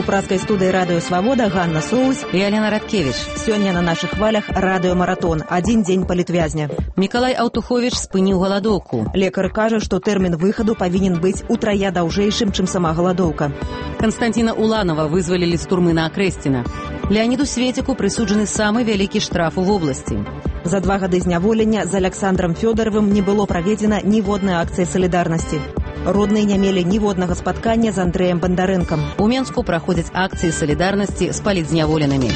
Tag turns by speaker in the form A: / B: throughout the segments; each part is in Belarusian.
A: пражскай студыі радыё Свабода Ганна Соус
B: і Алена Радкевіч.
A: Сёння на нашых хвалях радыёмаратон. Адзін дзень палітвязня.
B: Мікалай Аўтуховіч спыніў галадоўку.
A: Лекар кажа, што тэрмін выхаду павінен быць утрая даўжэйшым, чым сама галадоўка.
B: Канстанціна Уланова вызвалілі з турмы на Акрэсціна. Леаніду Светіку прысуджаны самы вялікі штраф у вобласці.
A: За 2 гады зняволення з Александром Фёдоровым не было праведзена ніводнай акцыі салідарнасці. Родныя не мелі ніводнага спаткання з Андрэем Бандарэнкам.
B: У Менску праходзяць акцыі салідарнасці з палітзняволенымі.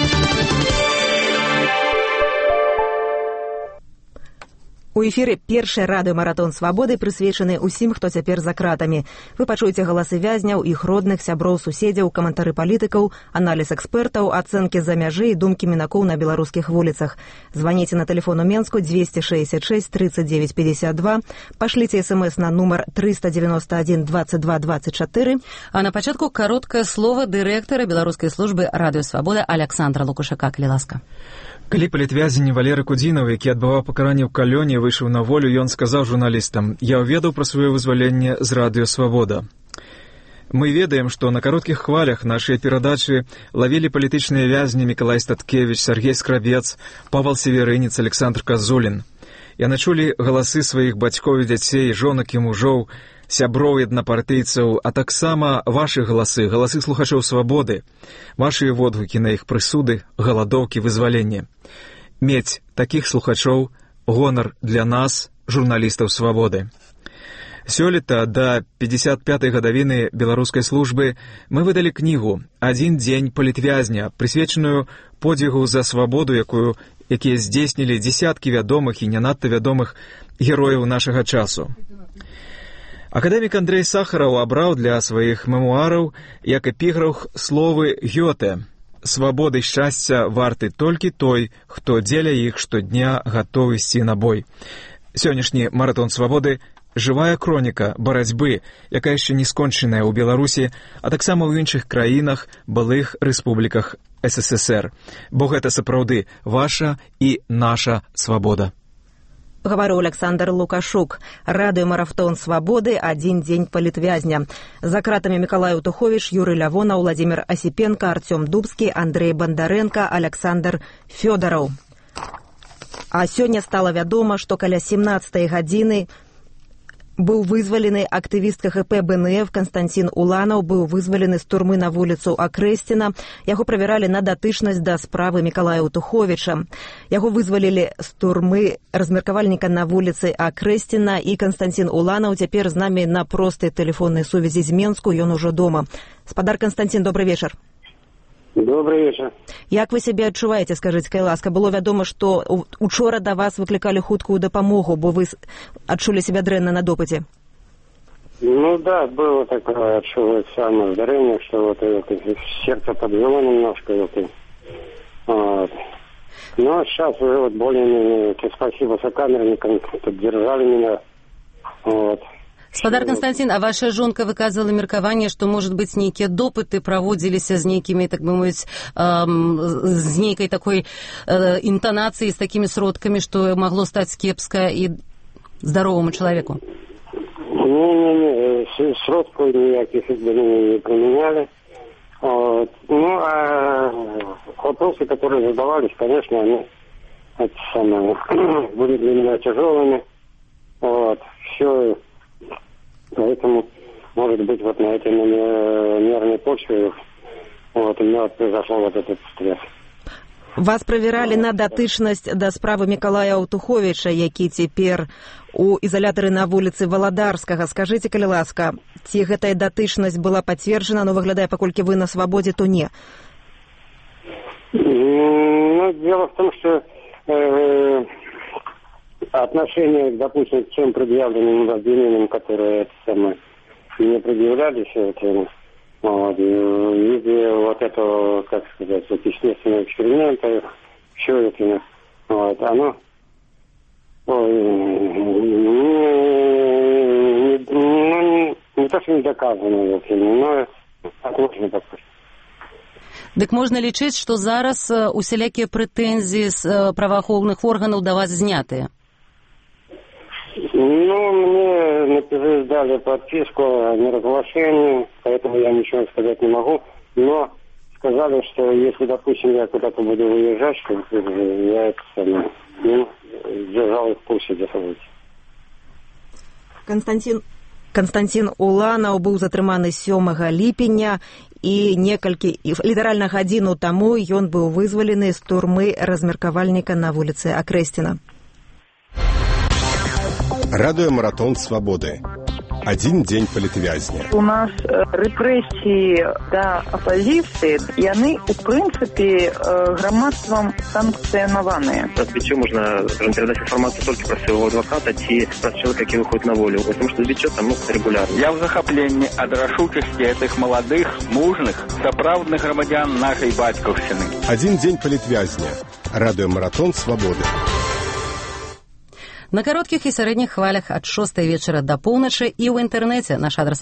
A: У эфіры першы радыёмаратон Свабоды прысвечаны ўсім, хто цяпер за кратамі. Вы пачуеце галасы вязняў, іх родных, сяброў, суседзяў, каментары палітыкаў, аналіз экспертаў, ацэнкі за мяжы і думкі мінакоў на беларускіх вуліцах. Званіце на тэлефон у Менску 266 39 52, пашліце смс на нумар 391 22 24.
B: А на пачатку кароткае слова дырэктара беларускай службы радыё Свабода Александра Лукашака, калі ласка.
C: Калі палітвязень Валеры Кудзінаў, які адбываў пакаранне ў калёне, выйшаў на волю, ён сказаў журналістам: «Я ўведаў пра сваё вызваленне з радыё Свабода». Мы ведаем, што на кароткіх хвалях нашыя перадачы лавілі палітычныя вязні Мікалай Статкевіч, Сергей Скрабец, Павал Северынец, Александр Казулін. Яны чулі галасы сваіх бацькоў і дзяцей, жонак і мужоў, сяброў і аднапартыйцаў, а таксама вашы галасы, галасы слухачоў Свабоды, вашыя водгукі на іх прысуды, галадоўкі, вызваленне. Мець такіх слухачоў — гонар для нас, журналістаў Свабоды. Сёлета да 55-й гадавіны беларускай службы мы выдалі кнігу «Адзін дзень палітвязня», прысвечаную подвігу за свабоду, якія здзейснілі дзесяткі вядомых і не надта вядомых герояў нашага часу. Акадэмік Андрэй Сахараў абраў для сваіх мемуараў як эпіграф словы Гёте: «Свабоды і шчасця варты толькі той, хто дзеля іх штодня гатовы ісці на бой». Сённяшні маратон Свабоды — жывая кроніка барацьбы, якая яшчэ не скончаная ў Беларусі, а таксама ў іншых краінах, былых рэспубліках СССР. Бо гэта сапраўды ваша і наша свабода.
A: Гаварыў Александр Лукашук. Радыёмарафтон Свабоды, адзін дзень палітвязня. За кратамі Мікалай Аўтуховіч, Юрый Лявона, Владимир Осипенко, Артём Дубскі, Андрей Бандарэнка, Александр Фёдоров. А сёння стала вядома, што каля 17-й гадзіны быў вызвалены актывіст КХП БНФ Канстанцін Уланаў, быў вызвалены з турмы на вуліцу Акрэсціна. Яго правяралі на датычнасць да справы Мікалая Аўтуховіча. Яго вызвалілі з турмы размеркавальніка на вуліцы Акрэсціна, і Канстанцін Уланаў цяпер з намі на простай тэлефоннай сувязі з Менску, ён ужо дома. Спадар Канстанцін, добрый вечар.
D: Добрый вечер.
A: Як вы сябе адчуваеце, скажыце, калі ласка? Было вядома, што учора да вас выклікалі хуткую дапамогу, бо вы адчулі себя дрэнна на допыце.
D: Ну да, было такое, отчувать самое здарение, что вот сердце подвело немножко. Вот. Но сейчас уже вот более-менее, спасибо сокамерникам, поддержали меня. Вот.
B: Спадар Канстанцін, а ваша жонка выказвала меркаванне, што, может быть, нейкія допыты праводзіліся з нейкімі, так бы мовіць, з нейкай такой інтанацыяй, з такімі сродкамі, што магло стаць кепска і здароваму чалавеку?
D: Не, сродков никаких не применяли. Вот. Ну, а вопросы, которые задавались, конечно, они были для меня тяжелыми. Вот. Все. Поэтому, может быть, вот на этой нервной почве вот, у меня вот произошел вот этот стресс.
A: Вас правяралі на датычнасць да справы Мікалая Аўтуховіча, які цяпер у ізалятары на вуліцы Валадарскага. Скажыце, калі ласка, ці гэтая датычнасць была пацверджана, но выглядае, паколькі вы на свабодзе, то не?
D: Ну, дело в том, что отношение, допустим, к тем предъявленным обвинениям, которые не предъявлялись, вот, в виде вот этого, как сказать, вот естественного эксперимента, все это, вот, оно не то, что не доказано, но отложено такое.
B: Дык можна лічыць, што зараз усялякія прэтэнзіі з праваахоўных органаў да вас знятыя?
D: Ну, мне дали подписку о неразглашении, поэтому я ничего сказать не могу. Но сказали, что если, допустим, я куда-то буду выезжать, что я держал их в курсе для событий.
A: Константин Уланаў быў затрыманы 7 ліпеня і літаральна гадзіну таму ён быў вызвалены з турмы размеркавальніка на вуліцы Акрэсціна.
E: Радыёмаратон свабоды. Один день палітвязня.
F: У нас рэпрэсіі да апазіцыі, яны, у прынцыпе, грамадствам санкцыянаваныя.
G: Разбіццё можна перадаць інфармацыю толькі пра свайго адваката ці пра чалавека, які выходзіць на волю. Потому што збіццё там рэгулярна.
H: Я ў захапленні ад рашучасці гэтых маладых, мужных, сапраўдных грамадзян нашай бацькаўшчыны.
E: Один день палітвязня. Радыёмаратон свабоды.
B: На кароткіх і сярэдніх хвалях ад 6 вечара да поўначы і ў інтэрнэце наш адрас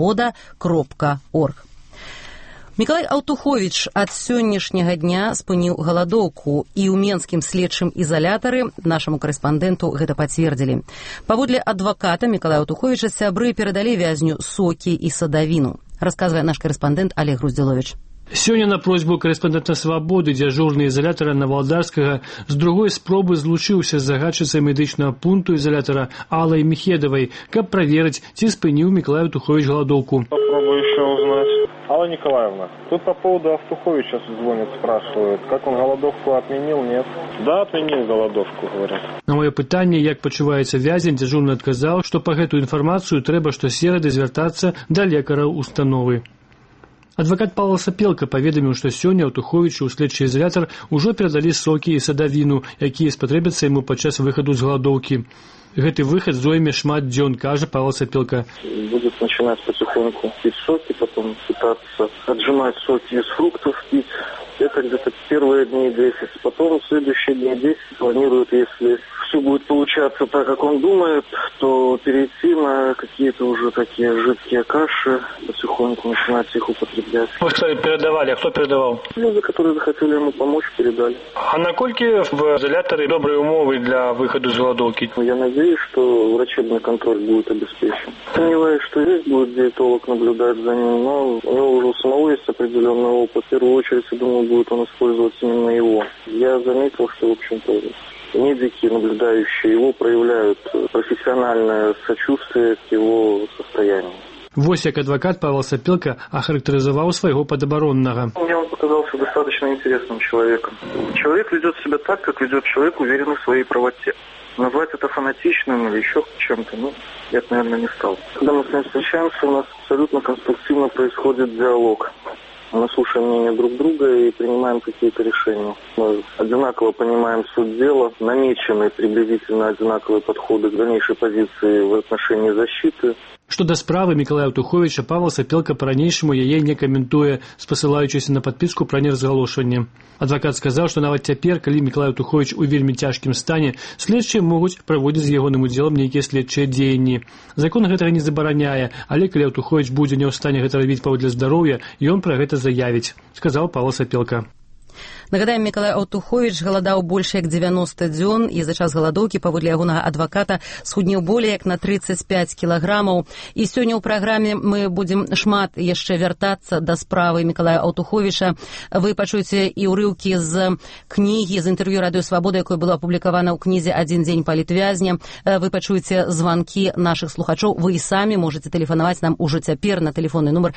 B: свабода.орг. Мікалай Аўтуховіч ад сённяшняга дня спыніў галадоўку і ў менскім следчым ізалятары нашаму корэспандэнту гэта пацвердзілі. Паводле адваката Мікалая Аўтуховіча сябры перадалі вязню сокі і садавіну, расказвае наш корэспандэнт Олег Груздзіловіч.
I: Сёння на просьбу корэспандэнта «Свабоды» дзяжурны ізалятара Навалдарскага з другой спробы злучыўся з загадчыцай медычнага пункту ізалятара Аллай Мехедовай, каб праверыць, ці спыніў Мікалай Аўтуховіч галадоўку.
J: Попробую еще узнать. Алла Николаевна, тут по поводу Аўтуховича звонят, спрашивают, как он голодовку отменил, нет? Да, отменил голодовку, говорят.
I: На моё пытанне, як пачуваецца вязень, дзяжурны адказаў, што па гэтую інфармацыю трэба штосерады звяртацца да лекара установы. Адвакат Павел Сапелка паведаміў, што сёння Аўтуховічу ў следчы ізалятар ужо перадалі сокі і садавіну, якія спатрэбяцца яму падчас выхаду з галадоўкі. Гэты выхад зойме шмат дзён, кажа Павел Сапелка.
J: Будет начинать потихоньку пить соки, потом пытаться отжимать соки из фруктов, пить. Это где-то первые дни 10. Потом в следующие дни 10 планирует, если все будет получаться так, как он думает, то перейти на какие-то уже такие жидкие каши, потихоньку начинать их употреблять.
I: Вы что передавали? А кто передавал?
J: Люди, которые захотели ему помочь, передали.
I: А наколькі в изоляторе добрые умовы для выхода из голодовки?
J: Я надеюсь, что врачебный контроль будет обеспечен. Сомневаюсь, что здесь будет диетолог наблюдать за ним, но у него уже у самого есть определенный опыт. В первую очередь, я думаю, будет он использовать именно его. Я заметил, что, в общем-то, медики, наблюдающие его, проявляют профессиональное сочувствие к его состоянию.
I: Вось як адвакат Павел Сапелка охарактеризовал своего подоборонного.
J: Мне он показался достаточно интересным человеком. Человек ведет себя так, как ведет человек, уверенный в своей правоте. Назвать это фанатичным или еще чем-то, я бы, наверное, не стал. Когда мы с ним встречаемся, у нас абсолютно конструктивно происходит диалог. Мы слушаем мнение друг друга и принимаем какие-то решения. Мы одинаково понимаем суть дела, намечены приблизительно одинаковые подходы к дальнейшей позиции в отношении защиты.
I: Што да справы Мікалая Аўтуховіча, Павел Сапелка па-ранейшаму яе не каментуе, спасылаючыся на падпіску пра неразгалошванне. Адвакат сказаў, што нават цяпер, калі Мікалай Аўтуховіч у вельмі цяжкім стане, следчыя могуць праводзіць з ягоным удзелам нейкія следчыя дзеянні. Закон гэтага не забараняе, але калі Аўтуховіч будзе не ў стане гэта рабіць паводле здароўя, ён пра гэта заявіць, сказаў Павел Сапелка.
B: Нагадаем, Мікалай Аўтуховіч галадаў больш як 90 дзён і за час галадоўкі, паводле ягонага адваката, схуднеў болей як на 35 кілаграмаў. І сёння ў праграме мы будзем шмат яшчэ вяртацца да справы Мікалая Аўтуховіча. Вы пачуеце і ўрыўкі з кнігі, з інтэрв'ю Радыё Свабода, якое было апублікавана ў кнізе «Адзін дзень палітвязня». Вы пачуеце званкі нашых слухачоў. Вы і самі можаце тэлефанаваць нам ужо цяпер на тэлефонны нумар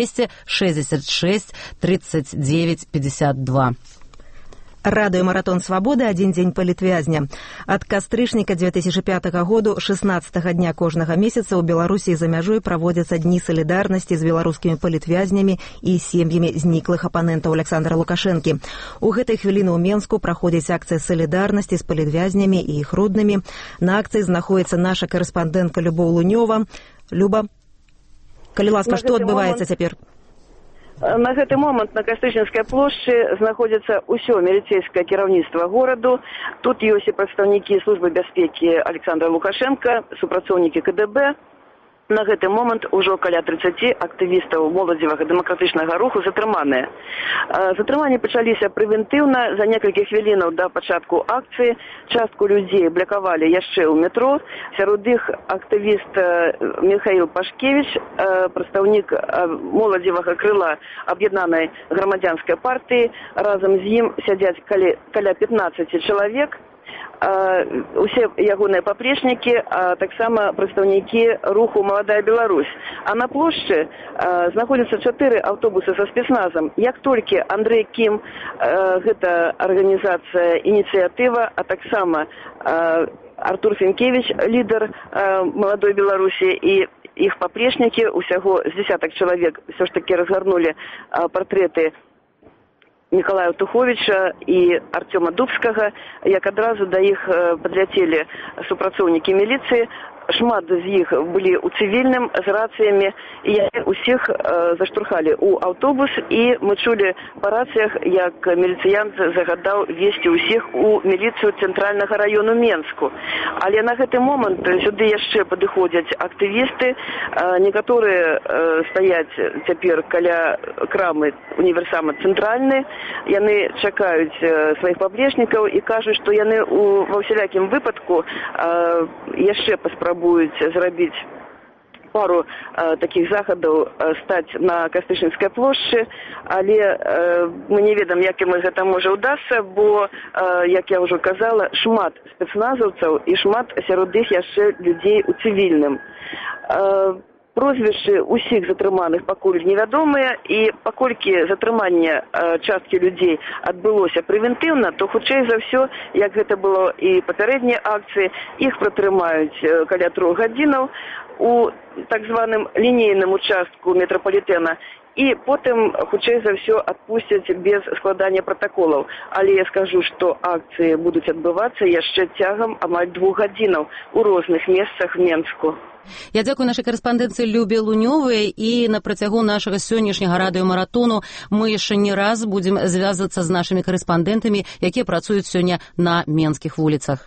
B: 266 39 52.
A: Радыёмаратон свабоды «Адзін дзень палітвязня». Ад кастрычніка 2005 году 16 дня кожнага месяца ў Беларусі за мяжой праводзяцца дні салідарнасці з беларускімі палітвязнямі і сем'ямі зніклых апанентаў Александра Лукашэнкі. У гэтай хвіліны ў Менску праходзіць акцыя салідарнасці з палітвязнямі і іх роднымі. На акцыі знаходзіцца наша карэспандэнтка Любоў Лунёва. Люба, калі ласка, што адбываецца цяпер?
F: На гэты момант на Кастрычніцкай плошчы знаходзіцца ўсё міліцэйскае кіраўніцтва гораду. Тут ёсць і прадстаўнікі службы бяспекі Александра Лукашенка, супрацоўнікі КДБ. На гэты момант ужо каля 30 актывістаў моладзевага дэмакратычнага руху затрыманыя. Затрыманні пачаліся прэвентыўна за некалькі хвілінаў да пачатку акцыі. Частку людзей блакавалі яшчэ ў метро. Сярод іх актывіст Михаил Пашкевич, прадстаўнік моладзевага крыла аб'яднанай грамадзянскай партыі. Разам з ім сядзяць каля 15 чалавек. Усе ягоныя паплечнікі, а таксама прадстаўнікі руху «Маладая Беларусь». А на плошчы знаходзяцца 4 аўтобусы са спецназам. Як толькі Андрэй Кім, гэта арганізацыя «Ініцыятыва», а таксама Артур Фінкевич, лідар «Маладой Беларусі» і іх паплечнікі, усяго з десятак чалавек, ўсё ж такі разгарнулі партрэты Миколая Туховича і Артема Дубскага, як адразу да іх падляцелі супрацоўнікі міліцыі. Шмат з іх былі ў цывільным з рацыямі, і усіх заштурхалі ў аўтобус, і мы чулі па рацыях, як міліцыянт загадаў весці ўсіх у міліцыю цэнтральнага раёну Менску. Але на гэты момант сюды яшчэ падыходзяць актывісты, некаторыя стаяць цяпер каля крамы універсама цэнтральны, яны чакаюць сваіх паплечнікаў і кажуць, што яны ва ўсялякім выпадку яшчэ паспрабуюць зрабіць пару такіх захадаў, стаць на Кастычынскай плошчы, але мы не ведаем, як ім гэта можа ўдасся, бо, як я ўжо казала, шмат спецназаўцаў і шмат сярод іх яшчэ людзей у цывільным. Прозвішчы ўсіх затрыманых пакуль невядомыя, і паколькі затрыманне часткі людзей адбылося прэвентыўна, то хутчэй за ўсё, як гэта было і папярэднія акцыі, іх пратрымаюць каля 3 гадзінаў у так званым лінейным участку метрапалітэна, і потым хутчэй за ўсё адпусцяць без складання пратаколаў. Але я скажу, што акцыі будуць адбывацца яшчэ цягам амаль 2 гадзінаў у розных месцах Менску.
B: Я дзякую нашай карэспандэнцыі Любе Лунёвай, і на працягу нашага сённяшняга радыёмаратону мы яшчэ не раз будзем звязвацца з нашымі карэспандэнтамі, якія працуюць сёння на менскіх вуліцах.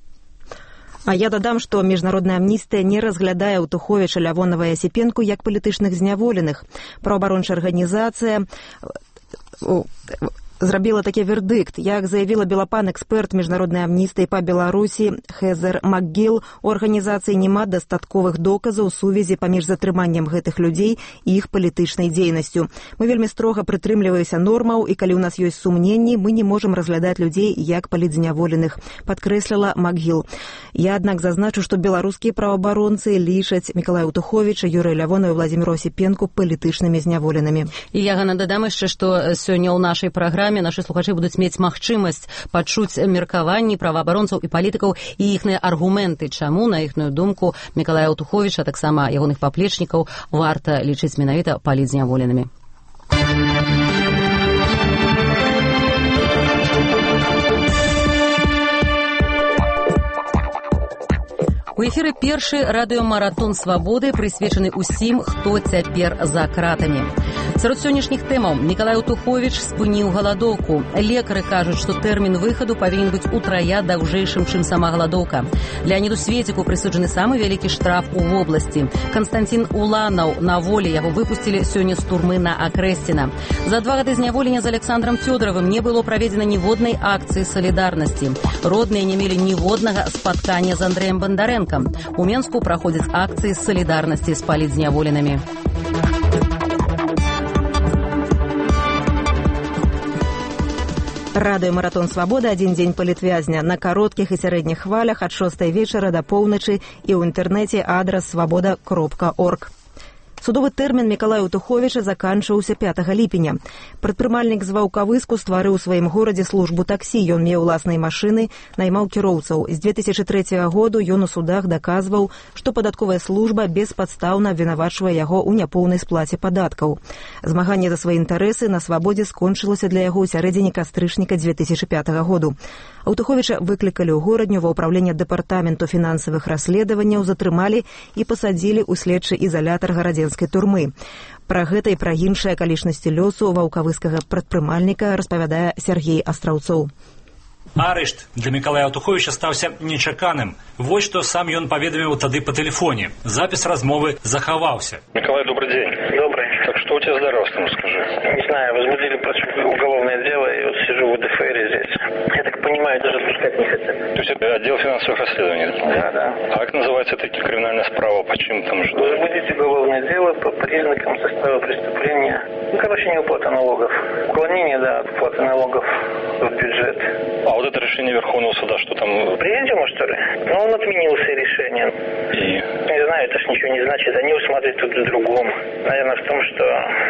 A: А я дадам, што міжнародная амністыя не разглядае Туховіча, Лявонава і Асіпенку як палітычных зняволеных. Праваабарончая арганізацыя зрабіла такі вердыкт. Як заявіла белапан-эксперт міжнароднай амністыі па Беларусі Хезер МакГіл, у арганізацыі няма дастатковых доказаў сувязі паміж затрыманнем гэтых людзей і іх палітычнай дзейнасцю. Мы вельмі строга прытрымліваемся нормаў, і калі ў нас ёсць сумненні, мы не можам разглядаць людзей як палітзняволеных, падкрэсліла МакГіл. Я, аднак, зазначу, што беларускія праваабаронцы лічаць Миколая Туховича, Юрыя Лявона і Владзіміра Асіпенку палітычнымі зняволенымі.
B: І я дадам яшчэ, што сёння ў нашай праграме нашы слухачы будуць мець магчымасць пачуць меркаванні праваабаронцаў і палітыкаў і іхныя аргументы, чаму, на іхную думку, Миколая Туховича, таксама ягоных паплечнікаў, варта лічыць менавіта палітзняволенымі. У эфіры першы радыёмаратон свабоды, прысвечаны ўсім, хто цяпер за кратамі. Сярод сённяшніх тэмаў Миколай Тухович спыніў галадоўку. Лекары кажуць, што тэрмін выхаду павінен быць утрая даўжэйшым, чым сама галадоўка. Леаніду Светіку прысуджаны самы вялікі штраф у вобласці. Канстантин Уланаў на волі, яго выпусцілі сёння з турмы на Акрэсціна. За 2 гады зняволення з Александром Фёдоровым не было праведзена ніводнай акцыі салідарнасці. Родныя не мелі ніводнага спаткання з Андрэем Бандарэнкам. У Менску праходзяць акцыі салідарнасці з палітзняволенымі.
A: Радыёмаратон свабоды, адзін дзень палітвязня, на кароткіх і сярэдніх хвалях ад 6 вечара да поўначы і ў інтэрнэце адрас свабода.орг. Судовы тэрмін Миколая Туховича заканчваўся 5 ліпеня. Прадпрымальнік з Ваўкавыску стварыў у сваім горадзе службу таксі. Ён меў уласнай машыны, наймаў кіроўцаў. З 2003 году ён у судах даказваў, што падатковая служба беспадстаўна абвінавачвае яго ў няпоўнай сплаце падаткаў. Змаганне за свае інтарэсы на свабодзе скончылася для яго ў сярэдзіне кастрычніка 2005 году. Туховича выклікалі ў горадню ва ўпраўленне дэпартаменту фінансавых расследаванняў, затрымалі і пасадзілі ў следчы ізалятар гарадзенскай турмы. Пра гэта і пра іншыя акалічнасці лёсу ваўкавыскага прадпрымальніка распавядае Сергей Астраўцоў.
K: Арышт для Мікалая Аўтуховіча стаўся нечаканым. Вось што сам ён паведаміў тады па тэлефоне. Запіс размовы захаваўся.
J: Николай, добрый день. Добрый. Так что у тебя с здоровством, скажи? Не знаю, возбудили против уголовное дело, и вот сижу в ДФР здесь. Я так понимаю, даже отпускать не хотят. То есть это отдел финансовых расследований? Да. А как называется эта криминальная справа? По чьим там что? Возбудить уголовное дело по признакам состава преступления. Неуплата налогов. Уклонение, от уплаты налогов в бюджет.
K: А вот это решение Верховного суда, что там?
J: Президиума, что ли? Он отменил все решения.
K: И?
J: Не знаю, это ж ничего не значит. Они усматривают тут в другом. Наверное, в том, что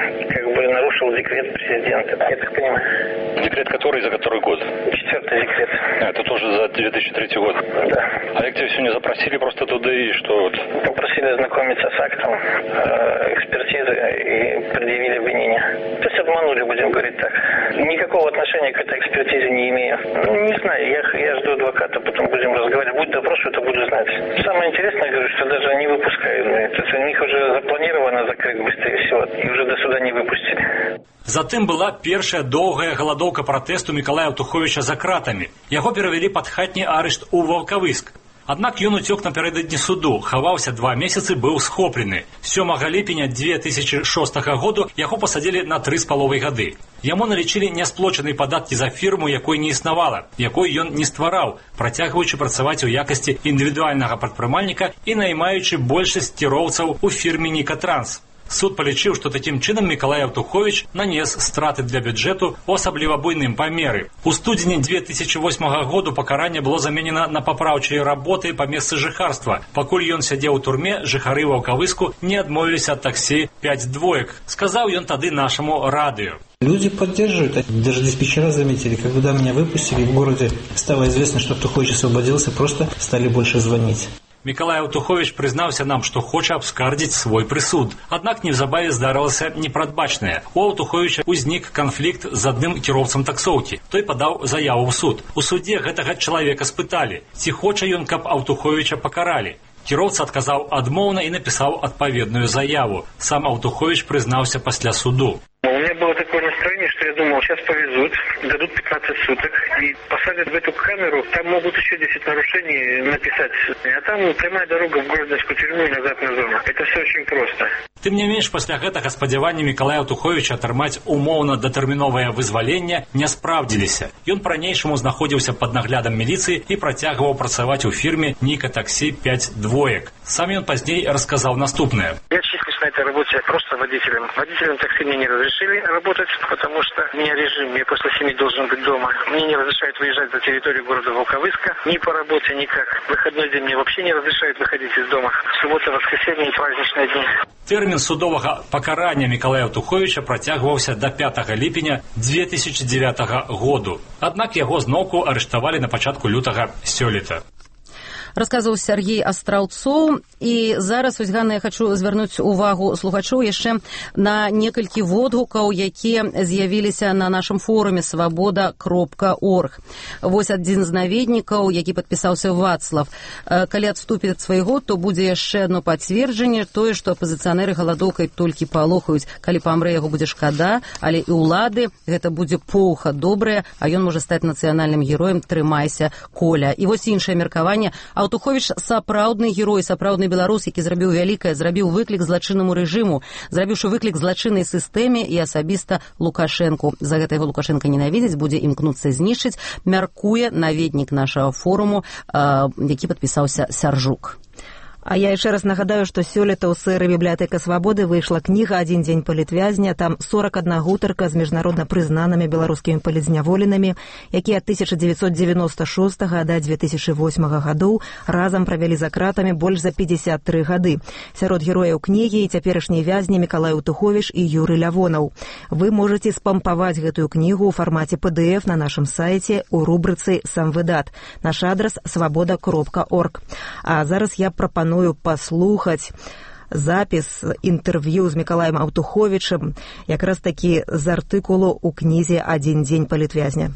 J: нарушил декрет президента. Я так понимаю.
K: Декрет который, за который год?
J: 4-й декрет.
K: Это тоже за 2003 год?
J: Да.
K: А как тебя сегодня запросили просто туда и что вот?
J: Попросили ознакомиться с актом экспертизы и предъявили обвинение. То есть обманули, будем говорить так. Никакого отношения к этой экспертизе не имею. Не знаю, я жду адвоката, потом будем разговаривать. Будет допрос, это буду знать. Самое интересное, говорю, что даже не выпускают. То есть у них уже запланировано закрыть быстрее всего, и уже до суда не выпустили.
K: Затым была першая доўгая галадоўка пратэсту Мікалая Аўтуховіча за кратамі. Яго перавялі пад хатні арышт у Ваўкавыск. Аднак ён уцёк напярэдадні суду, хаваўся 2 месяцы, быў схоплены. 7 ліпеня 2006 году яго пасадзілі на 3,5 гады. Яму налічылі нясплочаныя падаткі за фірму, якой не існавала, якой ён не ствараў, працягваючы працаваць у якасці індывідуальнага прадпрымальніка і наймаючы большасць кіроўцаў у фірме «Нікатранс». Суд палічыў, што такім чынам Мікалай Аўтуховіч нанес страты для бюджэту у асабліва буйным памеры. У студзені 2008 году пакаранне было заменена на папраўчыя работы па месцы жыхарства. Пакуль ён сядзеў у турме, жыхары Ваўкавыску не адмовіліся ад таксі 5 двоек. Сказаў ён тады нашаму радыё.
L: Люди поддерживают. Даже диспетчера заметили, когда меня выпустили, в городе стало известно, что Аўтухович освободился, просто стали больше звонить.
K: Мікалай Аўтуховіч прызнаўся нам, што хоча абскардзіць свой прысуд. Аднак неўзабаве здарылася непрадбачнае. У Аўтуховіча ўзнік канфлікт з адным кіроўцам таксоўкі. Той падаў заяву ў суд. У судзе гэтага чалавека спыталі, ці хоча ён, каб Аўтуховіча пакаралі. Кіроўца адказаў адмоўна і напісаў адпаведную заяву. Сам Аўтуховіч прызнаўся пасля суду.
J: У меня было такое настроение, что я думал, сейчас повезут, дадут 15 суток и посадят в эту камеру. Там могут еще 10 нарушений написать. А там прямая дорога в Гродненскую тюрьму и назад на зону. Это все очень просто.
K: Тым не менш, пасля гэтага спадзяванні Мікалая Аўтуховіча атрымаць умоўна датэрміновае вызваленне не спраўдзіліся. Ён па-ранейшаму знаходзіўся пад наглядам міліцыі і працягваў працаваць у фірме «Ника-такси 5 двоек». Сам ён пазней расказаў наступнае.
J: Я числюсь на этой работе просто водителем. Водителем такси мне не разрешили работать, потому что у меня режим, я после 7 должен быть дома. Мне не разрешают выезжать за территорию города Волковыска, ни по работе, никак. В выходной день мне вообще не разрешают выходить из дома. Суббота, воскресенье и праздничные дни.
K: Тэрмін судовага пакарання Мікалая Аўтуховіча працягваўся да 5 ліпеня 2009 году. Аднак яго зноўку арыштавалі на пачатку лютага сёлета.
B: Расказваў Сергей Астраўцоў. І зараз, вось, Ганна, я хочу звярнуць увагу слухачоў яшчэ на некалькі водгукаў, якія з'явіліся на нашым форуме свабода.орг. Вось адзін з наведнікаў, які падпісаўся Вацлав. Калі адступіць ад свайго, то будзе яшчэ одно пацверджанне, тое, што апазіцыянеры галадоўкай толькі палохаюць. Калі памрэ, яго будзе шкада, але і ўлады гэта будзе поўха добрая, а ён можа стаць нацыянальным героем. Трымайся, Коля. І вось іншае меркаванне. Аўтуховіч сапраўдны герой, сапраўдны беларус, які зрабіў вялікае, зрабіў выклік злачыннаму рэжыму, зрабіўшы выклік злачыннай сістэме і асабіста Лукашэнку. За гэта яго Лукашэнка ненавідзець, будзе імкнуцца знішчыць, мяркуе наведнік нашага форуму, які падпісаўся Сяржук.
A: А я яшчэ раз нагадаю, што сёлета ў сэры бібліятэка свабоды выйшла кніга «Адзін дзень палітвязня». Там 41 гутарка з міжнародна прызнанымі беларускімі палітзняволенымі, якія ад 1996 да 2008 гадоў разам правялі за кратамі больш за 53 гады. Сярод герояў кнігі і цяперашнія вязні Мікалай Аўтуховіч і Юрый Лявонаў. Вы можаце спампаваць гэтую кнігу ў фармаце PDF на нашым сайце у рубрыцы «Сам выдат». Наш адрас свабода.орг. А зараз я прапаную паслухаць запіс інтэрв'ю з Мікалаем Аўтуховічам, якраз такі з артыкулу ў кнізе «Адзін дзень палітвязня».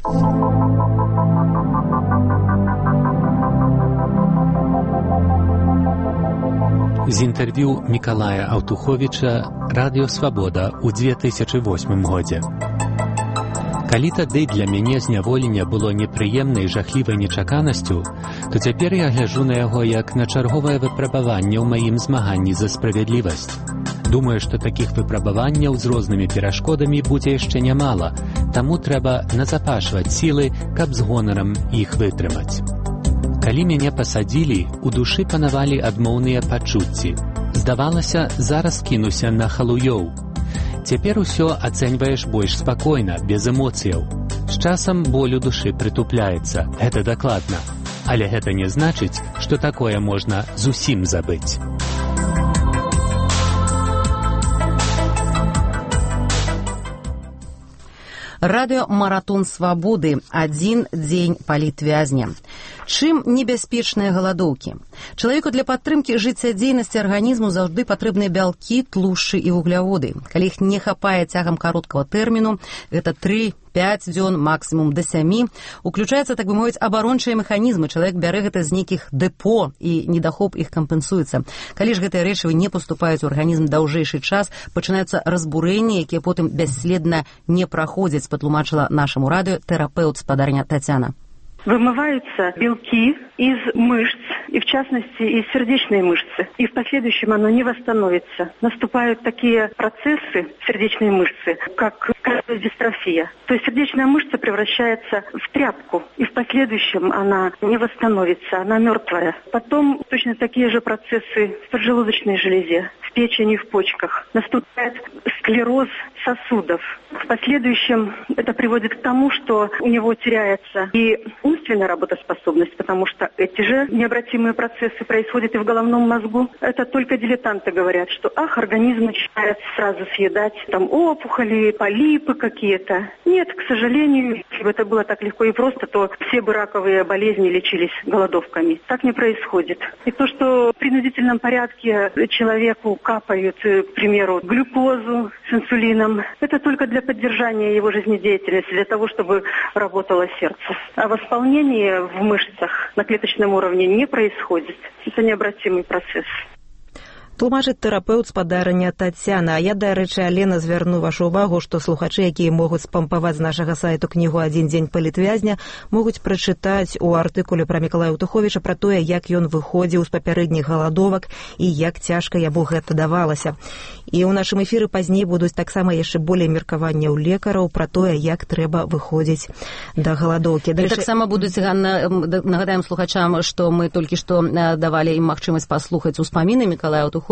M: З інтэрв'ю Мікалая Аўтуховіча «Радыё Свабода» ў 2008 годзе. Калі тады для мяне зняволення было непрыемнай жахлівай нечаканасцю, то цяпер я гляджу на яго як на чарговае выпрабаванне ў маім змаганні за справядлівасць. Думаю, што такіх выпрабаванняў з рознымі перашкодамі будзе яшчэ нямала, таму трэба назапашваць сілы, каб з гонарам іх вытрымаць. Калі мяне пасадзілі, у душы панавалі адмоўныя пачуцці. Здавалася, зараз кінуся на халуёў. Цяпер усё ацэньваеш больш спакойна, без эмоцыяў. З часам боль у душы прытупляецца, гэта дакладна. Але гэта не значыць, што такое можна зусім забыць.
B: Радыё «Маратон свабоды» – адзін дзень палітвязня. Чым небяспечныя галадоўкі? Чалавеку для падтрымкі жыццядзейнасці арганізму заўжды патрэбныя бялкі, тлушчы і вугляводы. Калі іх не хапае цягам кароткага тэрміну, гэта 3-5 дзён, максімум да 7, уключаецца, так бы мовіць, абарончыя механізмы. Чалавек бярэ гэта з нейкіх дэпо, і недахоп іх кампенсуецца. Калі ж гэтыя рэчывы не паступаюць у арганізм даўжэйшы час, пачынаюцца разбурэнні, якія потым бясследна не праходзяць, патлумачыла нашаму радыё тэрапеўт-спадарня Татьяна.
N: Вымываются белки из мышц, и в частности из сердечной мышцы, и в последующем оно не восстановится. Наступают такие процессы сердечной мышцы, как кардиодистрофия. То есть сердечная мышца превращается в тряпку, и в последующем она не восстановится, она мертвая. Потом точно такие же процессы в поджелудочной железе, в печени, в почках. Наступает склероз сосудов. В последующем это приводит к тому, что у него теряется и умственная работоспособность, потому что эти же необратимые процессы происходят и в головном мозгу. Это только дилетанты говорят, что организм начинает сразу съедать там опухоли, полипы какие-то. Нет, к сожалению, если бы это было так легко и просто, то все бы раковые болезни лечились голодовками. Так не происходит. И то, что в принудительном порядке человеку капают, к примеру, глюкозу с инсулином, это только для поддержания его жизнедеятельности, для того, чтобы работало сердце. А восполнение в мышцах на клеточном уровне не происходит. Это необратимый процесс.
A: Тлумачыць тэрапеўт-спадарня Татьяна. А я, дарэчы, Алена, звярну вашу ўвагу, што слухачы, якія могуць спампаваць з нашага сайту кнігу «Адзін дзень палітвязня», могуць прачытаць у артыкуле пра Мікалая Аўтуховіча пра тое, як ён выходзіў з папярэдніх галадовак і як цяжка яму гэта давалася. І ў нашым эфіры пазней будуць таксама яшчэ болей меркаванняў лекараў пра тое, як трэба выходзіць да галадоўкі.
B: І таксама будуць, Ганна, нагадаем слухачам, што мы толькі што давалі ім магчымасць паслухаць успаміны Мікалая Аўтуховіча,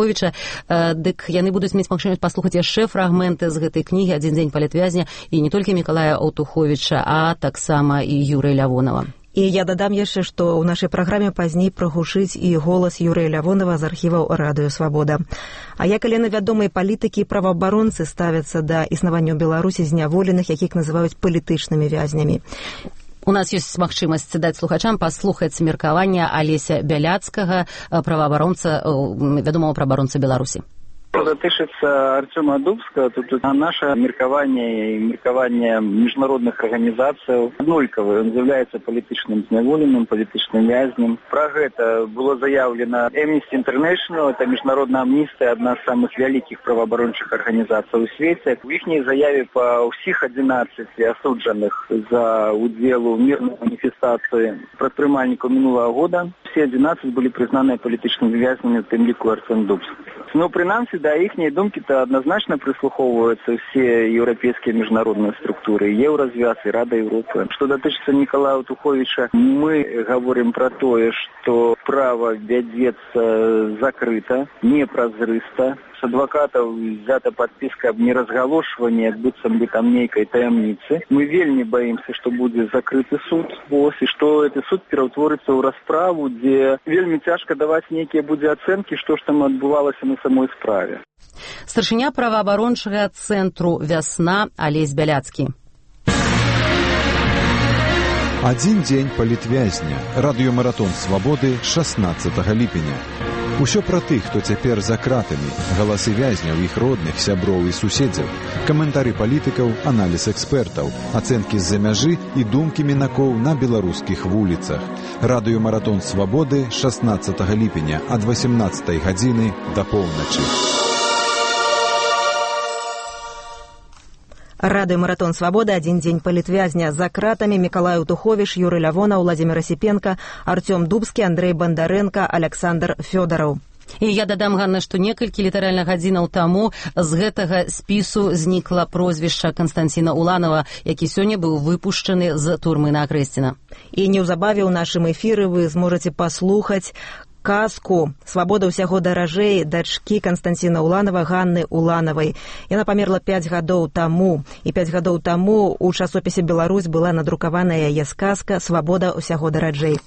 B: дык яны будуць мець магчымасць паслухаць яшчэ фрагменты з гэтай кнігі «Адзін дзень палітвязня» і не толькі Мікалая Аўтуховіча, а таксама і Юрыя Лявонова.
A: І я дадам яшчэ, што ў нашай праграме пазней прагучыць і голас Юрыя Лявонова з архіваў Радыё Свабода. А як Алена, вядомыя палітыкі і праваабаронцы ставяцца да існавання ў Беларусі зняволеных, якіх называюць палітычнымі вязнямі.
B: У нас ёсць магчымасць даць слухачам паслухаць меркаванне Алеся Бяляцкага, праваабаронца, вядомага праваабаронца Беларусі.
H: Датычыцца Артёма Дубскага, тут наше меркаванне і меркаванне міжнародных арганізацыяў аднолькавае. Ён з'яўляецца палітычным зняволеным, палітычным вязнем. Пра гэта было заявлена Amnesty International, это міжнародная амністыя, адна з самых вялікіх праваабарончых арганізацый у свеце. У іхняй заяве па ўсіх 11 асуджаных за удзел у мірнай маніфестацыі прадпрымальнікаў мінулага года, все 11 былі прызнаныя палітычнымі вязнямі, у тым ліку Артём Дубскі. Но прынамсі да іхняй думкі-то адназначна прыслухоўваюцца все еўрапейскія міжнародныя структуры, Еўразвяз і Рада Европы. Што датычыцца Мікалая Аўтуховіча, мы гаворым пра тое, што справа вядзецца закрыта, непразрыста. С адвакатаў взята подпіска аб неразгалошванні, як быццам бы там нейкай таямніцы. Мы вельмі баімся, што будзе закрыты суд, і што гэты суд пераўтворыцца ў расправу, дзе вельмі цяжка даваць нейкія будзе ацэнкі, што ж там адбывалася на самой справе.
B: Старшыня праваабарончага цэнтру «Вясна» Алесь Бяляцкі.
O: Адзін дзень палітвязня. Радыёмаратон свабоды 16 ліпеня. Усё пра тых, хто цяпер за кратамі, галасы вязняў, іх родных, сяброў і суседзяў, каментары палітыкаў, аналіз экспертаў, ацэнкі з-за мяжы і думкі мінакоў на беларускіх вуліцах. Радыёмаратон свабоды 16 ліпеня ад 18 гадзіны да поўначы.
A: Радыё-маратон «Свобода». Один день политвязня. За кратами Миколай Утухович, Юрий Лявона, Владимир Осипенко, Артем Дубскі, Андрей Бондаренко, Александр Фёдоров.
B: І я дадам, Ганна, што некалькі літаральных гадзінаў таму з гэтага спісу знікла прозвішча Константина Уланова, які сёння быў выпушчаны з турмы на Акрэсціна.
A: І неўзабаве ў нашым эфіры вы зможаце паслухаць казку «Свабода ўсяго даражэй» дачкі Константина Уланова, Ганны Улановай. Яна памерла 5 гадоў таму. І 5 гадоў таму ў часопісе «Беларусь» была надрукаваная яе сказка «Свабода ўсяго даражэй».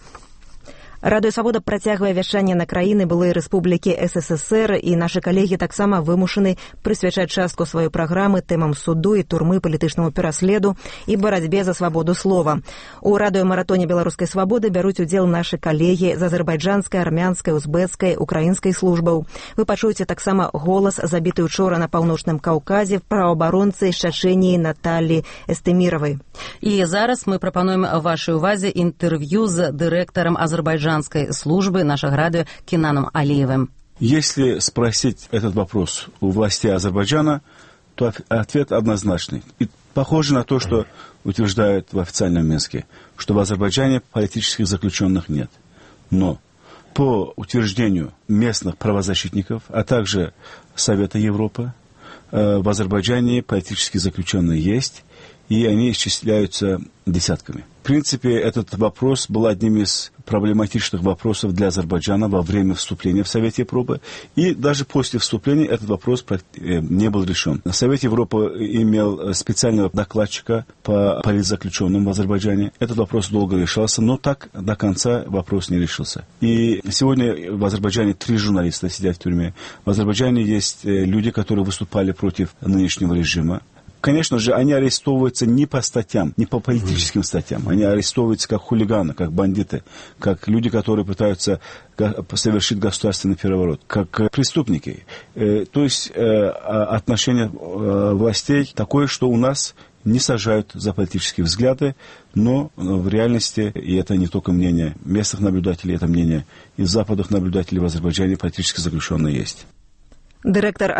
A: Радыё «Свабода» працягвае вяшчанне на краіны былой рэспублікі СССР, і нашы калегі таксама вымушаны прысвячаць частку сваёй праграмы тэмам суду і турмы, палітычнаму пераследу і барацьбе за свабоду слова. У радыё-маратоне беларускай свабоды бяруць удзел нашы калегі з азербайджанскай, армянскай, узбэцкай, украінскай службаў. Вы пачуеце таксама голас забіты учора на паўночным Каўказе праваабаронцы з Чачэніі Наталі Эстэміравай.
B: І зараз мы прапануем вашай увазе інтэрв'ю з дырэктарам азербайджанскай службы нашего радио Кенаном Алиевым.
P: Если спросить этот вопрос у властей Азербайджана, то ответ однозначный. И похоже на то, что утверждают в официальном Минске, что в Азербайджане политических заключенных нет. Но по утверждению местных правозащитников, а также Совета Европы, в Азербайджане политические заключенные есть, и они исчисляются десятками. В принципе, этот вопрос был одним из проблематичных вопросов для Азербайджана во время вступления в Совет Европы, и даже после вступления этот вопрос не был решен. Совет Европы имел специального докладчика по политзаключенным в Азербайджане. Этот вопрос долго решался, но так до конца вопрос не решился. И сегодня в Азербайджане 3 журналиста сидят в тюрьме. В Азербайджане есть люди, которые выступали против нынешнего режима. Конечно же, они арестовываются не по статьям, не по политическим статьям. Они арестовываются как хулиганы, как бандиты, как люди, которые пытаются совершить государственный переворот, как преступники. То есть отношение властей такое, что у нас не сажают за политические взгляды, но в реальности, и это не только мнение местных наблюдателей, это мнение и западных наблюдателей в Азербайджане, политически заключенные есть.
A: Директор